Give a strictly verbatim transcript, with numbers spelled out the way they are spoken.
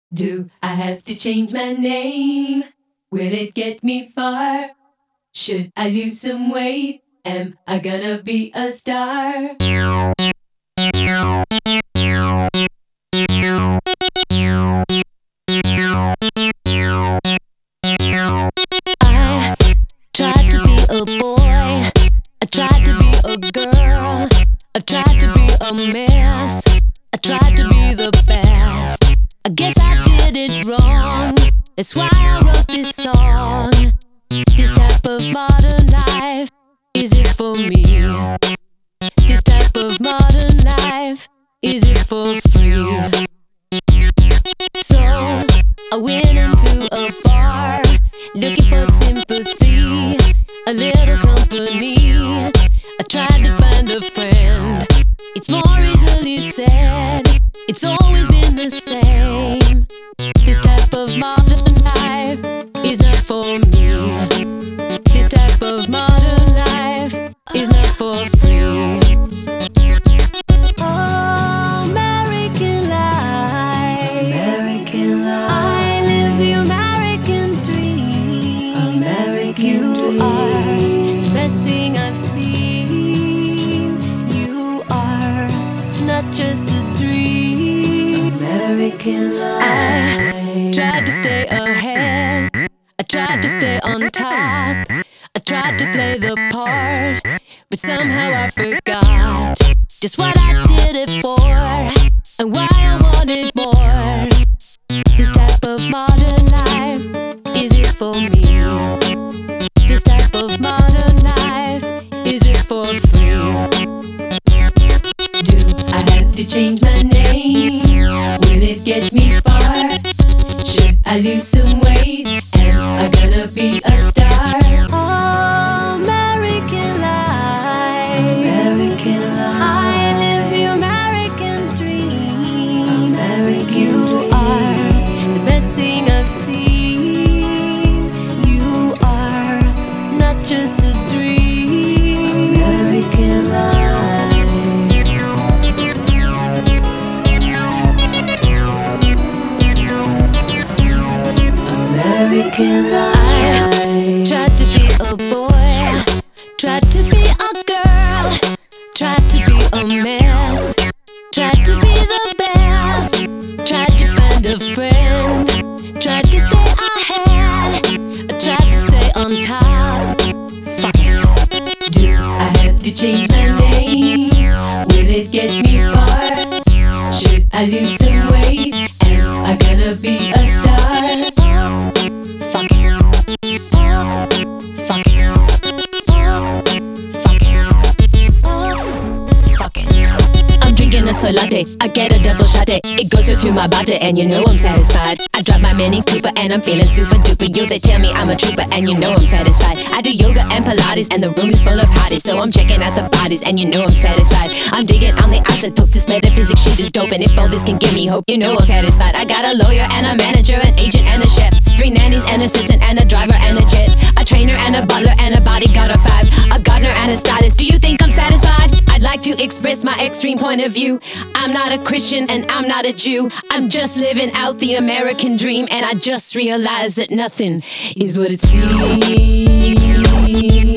Do I have to change my name? Will it get me far? Should I lose some weight? Am I gonna be a star? I tried to be a boy, I tried to be a girl, I tried to be a mess, I tried to be the best. I guess I did it wrong, that's why I wrote this song. This type of modern life, is it for me? This type of modern life, is it for free? So I went into a bar, looking for sympathy, a little company. I tried to find a friend. It's more easily said, it's always been the same. This type of modern life is not for me. This type of modern life is not for free. Oh, American life, American life. I live the American dream. American You dream. are the best thing I've seen. You are not just a dream. American life. I tried to stay ahead, I tried to stay on top, I tried to play the part, but somehow I forgot just what I did it for, and why I wanted more. This type of modern life, is it for me? This type of modern life, is it for free? Do I have to change my name? Will it get me far? Should I lose some weight? Am I gonna be a star? Oh, American life, American life. I live the American dream. American You dream. are the best thing I've seen. You are not just a dream. American life. American life. I tried to be a boy, tried to be a girl, tried to be a mess, tried to be the best, tried to find a friend, tried to stay ahead, I tried to stay on top. Fuck it. Do I have to change my name? Will it get me far? Should I lose some weight? Am I gonna be a star? Fuck it. Fuck it. Fuck it. Fuck it. I'm drinking a soy latte, I get a double shot it. It goes right through my body and you know I'm satisfied. I drive my Mini Cooper and I'm feeling super duper. You, they tell me I'm a trooper and you know I'm satisfied. I do yoga and Pilates and the room is full of hotties, so I'm checking out the bodies and you know I'm satisfied. I'm digging on the outside, dope, this metaphysics shit is dope, and if all this can give me hope, you know I'm satisfied. I got a lawyer and a manager, an agent and a chef, three nannies, an assistant and a driver and a jet, a trainer and a butler and a bodyguard of five, a gardener and a stylist. Do you think I'm satisfied? I'd like to express my extreme point of view. I'm not a Christian and I'm not a Jew. I'm just living out the American dream, and I just realized that nothing is what it seems.